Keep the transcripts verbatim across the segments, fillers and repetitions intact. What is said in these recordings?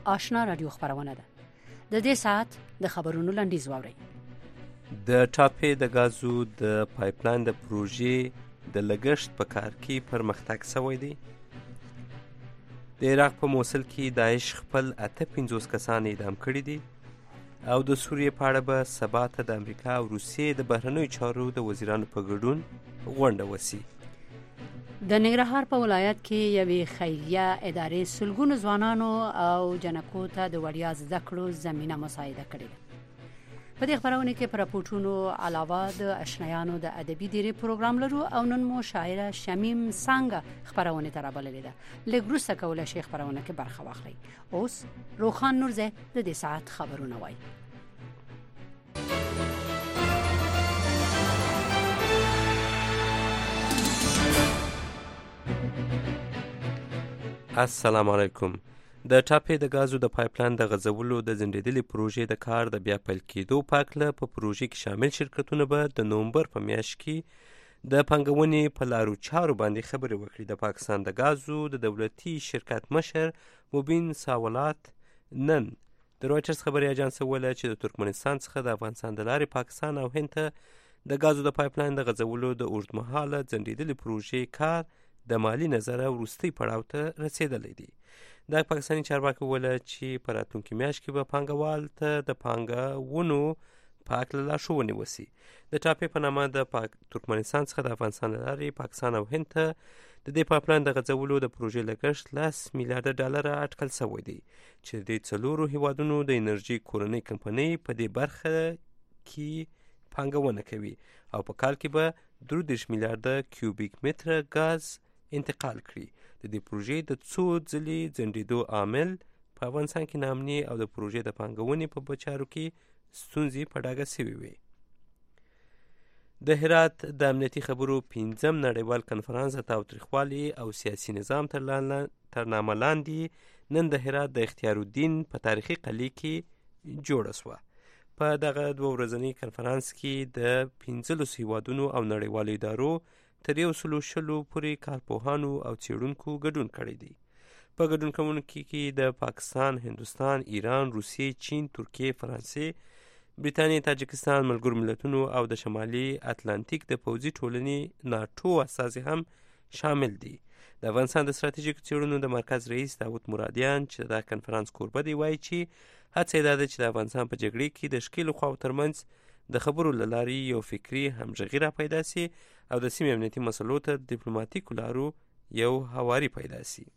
آشنا رادیو خبرونه ده. د دې ساعت د خبرونو لنډیز واورئ. د ټاپې د غازو د پایپلاین د پروژې د لګښت په کار کې پرمختګ شوی دی. د عراق په موصل کې داعش خپل اته پنځوس کسان اعدام کړي دي او د سوریې په اړه به سبا ته د امریکا او روسیې د بهرنیو چارو د وزیرانو په ګډون غونډه وسي. د ننګرهار په ولایت کې یوې خیریه ادارې سلګونو ځوانانو او جنکو ته د وړیا زده کړو زمینه مساعده کړې ده. په دې خبرونه کې پر راپورټونو علاوه د آشنایانو د ادبي ډیری پروګرام لرو او نن مو شاعره شمیم څنګه خبرونه ترابللې ده. لږ وروسته کولی شي خبرونه کې برخه واخلي. اوس روخان نورزه د دې ساعت خبرونه وایي. السلام علیکم. د ټاپې د غازو د پایپلاین د غځولو د ځنډېدلې پروژې د کار د بیا پیل کېدو په هکله په پروژې کې شامل شرکتونه به د نومبر په میاشت کې د پانګونې په لارو چارو باندې خبرې وکړي. د پاکستان د غازو د دولتي شرکت مشر مبین ساولات نن د رویټرز خبري اژانس ویل چې د ترکمنستان څخه د افغانستان د لارې پاکستان او هند ته د غازو د پایپلاین د غځولو د اوږدمهاله ځنډېدلې پروژې کار د مالی نظره وروستي پړاو ته رسېدلی دی. دا پاکستاني چارواکي وویل چې په راتلونکي میاشت کې به پانګوال ته د پانګونو په هکله لارښوونې وسي. د ټاپې په نامه د ترکمنستان څخه د افغانستان له لارې پاکستان او هند ته د دې پایپلاین د غځولو د پروژې لګښت لس میلیارډه ډالره اټکل شوی دی چې د څلورو هیوادونو د انرژي کورنۍ کمپنۍ په دې برخه کې پانګونه کوي او په کال کې به درې دېرش میلیارډه کیوبیک متره ګاز انتقال کړي. د دې پروژې د څو ځلې ځنډېدو عامل په افغانستان کې ناامني او د پروژې د پانګونې په بچارو کې ستونزې په ډاګه شوې وې. د هرات د امنیتي خبرو پنځم نړیوال کنفرانس د تاوتریخوالي او سیاسي نظام تر نامه لاندې نن د هرات د اختیار الدین په تاریخي قلعه کې جوړه شوه. په دغه دوه ورځني کنفرانس کې د پنځلسو هیوادونو او نړیوالو ادارو تر یو سلو شلو پورې کارپوهانو او څېړونکو ګډون کړی دی. په ګډون کوونکي کې د پاکستان، هندوستان، ایران، روسیې، چین، ترکیې، فرانسې، بریتانیې، تاجکستان، ملګرو ملتونو او د شمالي اتلانتیک د پوځي ټولنې ناټو استازي هم شامل دي. د افغانستان د ستراتیژیکو څېړنو د مرکز رئیس داود مرادیان چې د کنفرانس کوربه دی وایي چې هڅه یې دا ده چې د افغانستان په جګړې کې د ښکېلو خواو ترمنځ د خبرو له لارې یو فکري همغږي را پیدا سي او د سیمې امنیتي مسلو ته د ډیپلوماتیکو لارو یو هواري پیدا سي.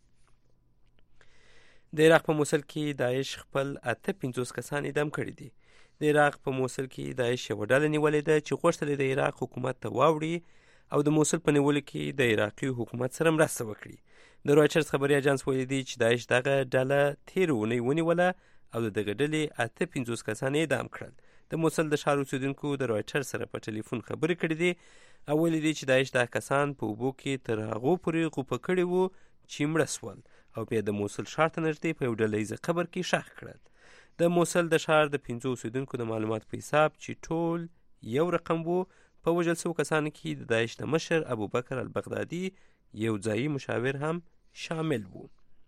د عراق په موصل کې داعش خپل اته پنځوس کسان اعدام کړي دي. د عراق په موصل کې داعش یوه ډله نیولې ده چې غوښتل د عراق حکومت ته واوړي او د موصل په نیولو کې د عراقي حکومت سره مرسته وکړي. د رویټرز خبري اژانس ویلي دی چې داعش دغه ډله تېره اونۍ ونیوله او د دغه ډلې اته پنځوس کسان اعدام کړل. د موصل د ښار اوسېدونکو د رویټرز سره په ټلیفون خبرې کړې دي او ویلي دي چې داعش دا کسان په اوبو کې تر هغو پورې غوپه کړي وو چې مړه سول او بیا د موصل ښار ته نږدې په یو ډله ییزه قبر کې ښخ کړل. د موصل د ښار د پنځو اوسېدونکو د معلوماتو په حساب چې ټول یو رقم وو، په وژل شوو کسانو کې د داعش د مشر ابوبکر البغدادي یو ځایي مشاور هم شامل وو.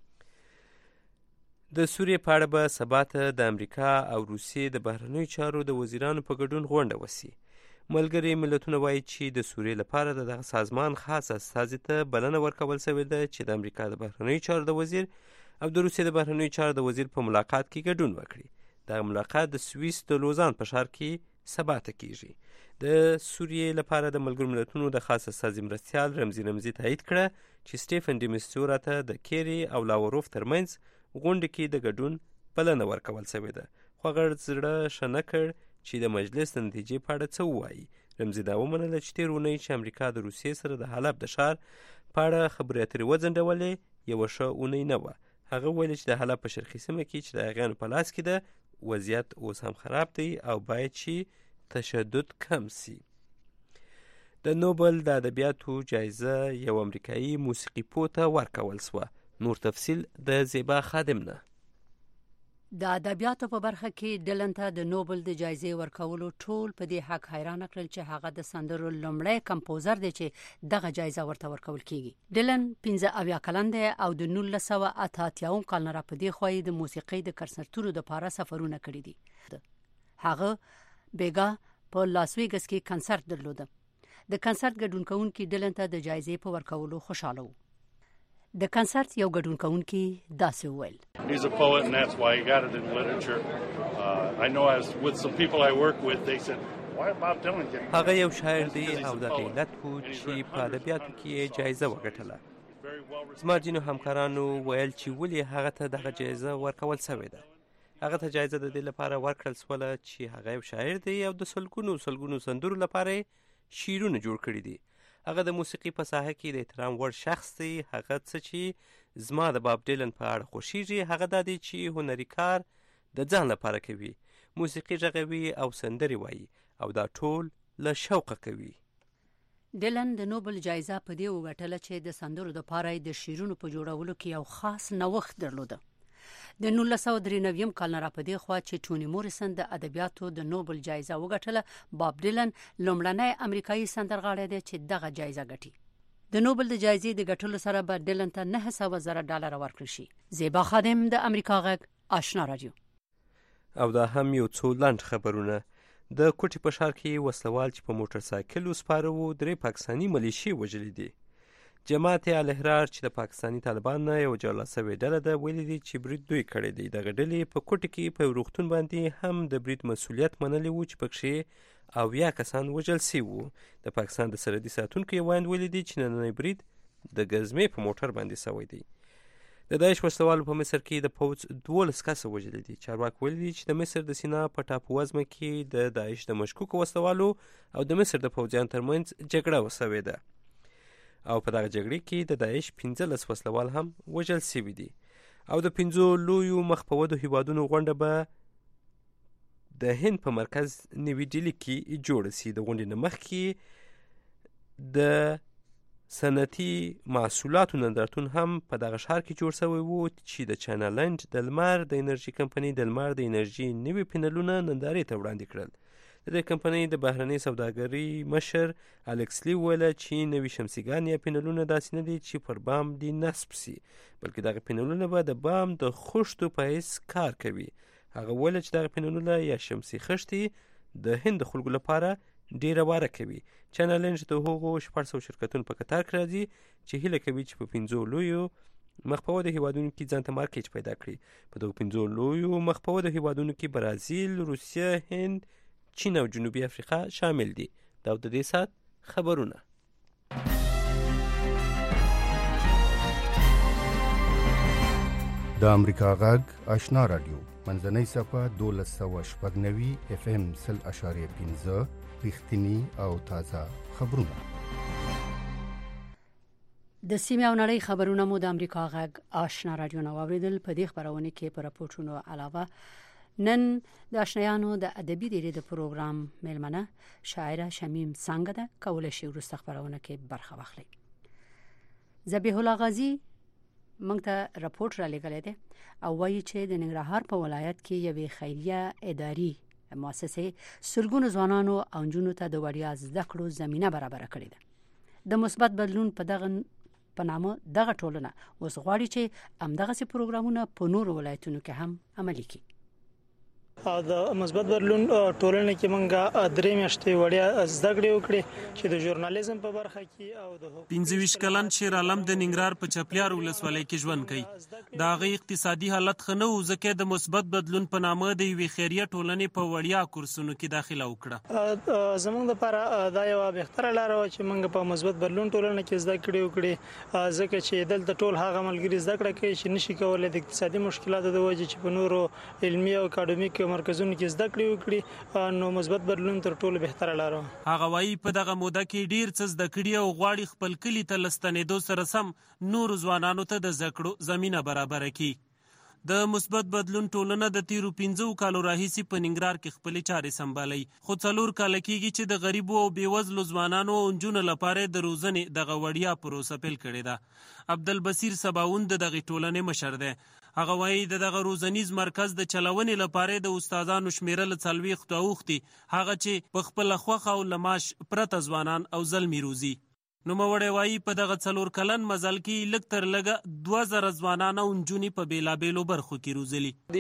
د سوریې په اړه به سبا ته د امریکا او روسیې د بهرنیو چارو د وزیرانو په ګډون غونډه وسي. ملګري ملتونه وایي چې د سوریې لپاره د دغه سازمان خاص استازي ته بلنه ورکول شوې ده چې د امریکا د بهرنیو چارو د وزیر او د روسیې د بهرنیو چارو د وزیر په ملاقات کې ګډون وکړي. دغه ملاقات د سویس د لوزان په ښار کې سبا ته کیږي. د سوریې لپاره د ملګرو ملتونو د خاص استازي مرستیال رمزي رمزي تایید کړه چې سټیفن ډیمیسټورا ته د کیری او لاوروف ترمنځ غونډه کې د ګډون بلنه ورکول شوې ده، خو هغه زړه ښه نه کړ چې د مجلس د نتیجې په اړه څه ووایي. رمزي دا ومنله چې تېره اونۍ چې امریکا د روسیې سره د حلب د ښار په اړه خبرې اترې وځنډولې یوه ښه اونۍ نه وه. هغه ویل چې د حلب په شرقي سیمه کې چې د هغیانو په لاس کې ده وضعیت اوس هم خراب دی او باید چې تشدد کم سي. د نوبل د ادبیاتو جایزه یو امریکایي موسیقي پوه ته ورکول شوه. نور تفصیل د زیبا خادم نه. د ادبیاتو په برخه کې ډیلن ته د نوبل د جایزې ورکولو ټول په دې حق حیران کړل چې هغه د سندرو لومړی کمپوزر دی چې دغه جایزه ورته ورکول کیږي. ډیلن پنځه اویا کلن دی او د نولس سوه اته اتیا کال نه په دې خوای د موسیقۍ د کنسرتونو لپاره سفرونه کړي دي. هغه بیګا په لاس ویګس کې کنسرت درلود. د کنسرت ګډونکونکو ډیلن ته د جایزې په ورکولو خوشاله وو. د کنسرت یو ګډونکونکو داسې وویل: He's a poet and that's why he got it in literature. Uh, I know as with some people I work with they said why Bob Dylan get هغه یو شاعر دی او د علت وو چې په ادبیاتو کې جایزه وګټله. زما ځینو همکارانو ویل چې ولې هغه ته دغه جایزه ورکول شوې ده. هغه ته جایزه د دې لپاره ورکړل شوله چې هغه یو شاعر دی او د سلګونو سلګونو سندرو لپاره شعرونه جوړ کړي دي. هغه د موسیقي په ساحه کې د احترام وړ شخص دی. هغه څه چې زما د باب ډیلن په اړه خوښیږي هغه دا دی چې هنري کار د ځان لپاره کوي، موسیقي غږوي او سندرې وایي او دا ټول له شوقه کوي. ډیلن د نوبل جایزه په دې وګټله چې د سندرو لپاره د شعرونو په جوړولو کې یو خاص نوښت درلود. د نولس سوه درې نوي کال نه په دې خوا چې ټونی موریسن د ادبیاتو د نوبل جایزه وګټله، باب ډیلن لومړنی امریکایي سندرغاړی دی چې دغه جایزه ګټي. د نوبل د جایزې د ګټلو سره به ډیلن ته نه سوه زره ډالر ورکړل شي. زیبا خادم، د امریکا غږ، آشنا رادیو. او دا هم یو څو لنډ خبرونه. د کوټي په ښار کې وسلوال چې په موټر سایکل وسپاره وو درې پاکستاني ملیشي وژلي دي. جماعت الاحرار چې د پاکستاني طالبان نه یو جوړه سوې ډله ده ویلي دي چې برید دوی کړی دی. دغه ډلې په کوټي کې په روغتون باندې هم د برید مسؤلیت منلی وو چې پکښې اویا کسان وژل شوي وو. د پاکستان د سرحدي ساتونکو یو ویاند ویلي دي چې نننی برید د ګزمې په موټر باندې سوی دی. د داعش وسلوالو په مصر کې د پوځ دولس کسه وژلي دي. چارواکي ویلي دي چې د مصر د سینا په ټاپو وزمه کې د داعش د مشکوکو وسلوالو او د مصر د پوځیانو ترمنځ جګړه وسوې ده او په دغه جګړې کې د داعش پنځلس وسلوال هم وژل شوي دي. او د پنځو لویو مخ په ودو هیوادونو غونډه به د هند په مرکز نوي ډیلي کې جوړه شي. د غونډې نه مخکې د صنعتي محصولاتو نندارتون هم په دغه ښار کې جوړ شوی وو چې د چاینا لینډ د لمر د انرژي کمپنۍ د لمر د انرژي نوي پینلونه نندارې ته وړاندې کړل. د دې کمپنۍ د بهرنۍ سوداګرۍ مشر الکس لی ویله چې نوي شمسیګان یا پینلونه داسې نه دي چې پر بام دي نصب سي، بلکې دغه پینلونه به د بام د خښتو په حیث کار کوي. هغه ویله چې دغه پینلونه یا شمسي خښتې د هند د خلکو لپاره ډیره واره کوي. چاینا لینډ د هغو شپږ سوه شرکتونو په کتار کې راځي چې هیله کوي چې په پنځو لویو مخ په ودو هیوادونو کې ځان ته مارکیټ پیدا کړي. په دغو پنځو لویو مخ په ودو هیوادونو کې برازیل، روسیه، هند، چین او جنوبي افریقا شامل دي. دا د دې سات خبرونه. د امریکا غږ آشنا رادیو منځنۍ صفحه دولس سوه شپږ نوي اف ام سل اشاریه پنځه رښتینی او تازه خبرونه. د سیمې او نړۍ خبرونه مو د امریکا غږ آشنا رادیو نو اوریدل. په دې خبرونه کې پر راپورټونو علاوه نن د آشنایانو د ادبي ډیری د پروګرام میلمنه شاعره شمیم څنګه ده کولای شي ورسته خبرونه کې برخه واخلي. ذبیح الله غازی موږ ته راپورټ را لګلې ده او وایي چې د ننګرهار په ولایت کې یوې خیریه اداري مؤسسه سلګونو ځوانانو او نجونو ته د وړیا زده کړو زمينه برابر کړې ده. د مثبت بدلون په دغه په نامه دغه ټولنه اوس غواړي چې همدغه سي پروګرامونه په نورو ولایتونو کې هم عملي کړي. د مثبت بدلون ټولنه کې مونږه درې میاشتې وړیا زده کړې وکړې چې د ژورنالیزم په برخه کې او د پنځه ویشت کلن شیر عالم د ننګرهار په چپلیار ولسوالۍ کې ژوند کوي. د هغې اقتصادي حالت ښه نه و ځکه د مثبت بدلون په نامه د یوې خیریه ټولنې په وړیا کورسونو کې داخله وکړه. زموږ لپاره دا یوه بهتره لاره وه چې مونږ په مثبت بدلون ټولنه کې زده کړې وکړې ځکه چې دلته ټول هغه ملګري زده کړه کوي چې نشي کولی د اقتصادي مشکلاتو د وجې چې په نورو علمي او اکاډمیک مرکزونو کې زده کړې وکړي نو مثبت بدلون تر ټولو بهتره لاره. هغه وایي په دغه موده کې ډیر څه زده کړي او غواړي خپل کلي ته له ستنېدو سره سم نورو ځوانانو ته د زده کړو زمینه برابره کړي. د مثبت بدلون ټولنه د تیرو پنځو کالو راهیسې په ننګرهار کې خپلې چارې سمبالوي، خو څلور کاله کېږي چې د غریبو او بېوزلو ځوانانو او نجونو لپاره د روزنې دغه وړیا پروسه پیل کړې ده. عبدالبصیر سباوون د دغې ټولنې مشر دی. هغه وایي د دغه روزنیز مرکز د چلونې لپاره د استادانو شمیره له څلوېښتو اوښتي، هغه چې په خپله خوښه او له معاش پرته ځوانان او زلمي روزي. نوموړی وایي په دغه څلور کلن مزل کې لږ تر لږه دوه زره ځوانان او نجونې په بېلابېلو برخو کې روزلي.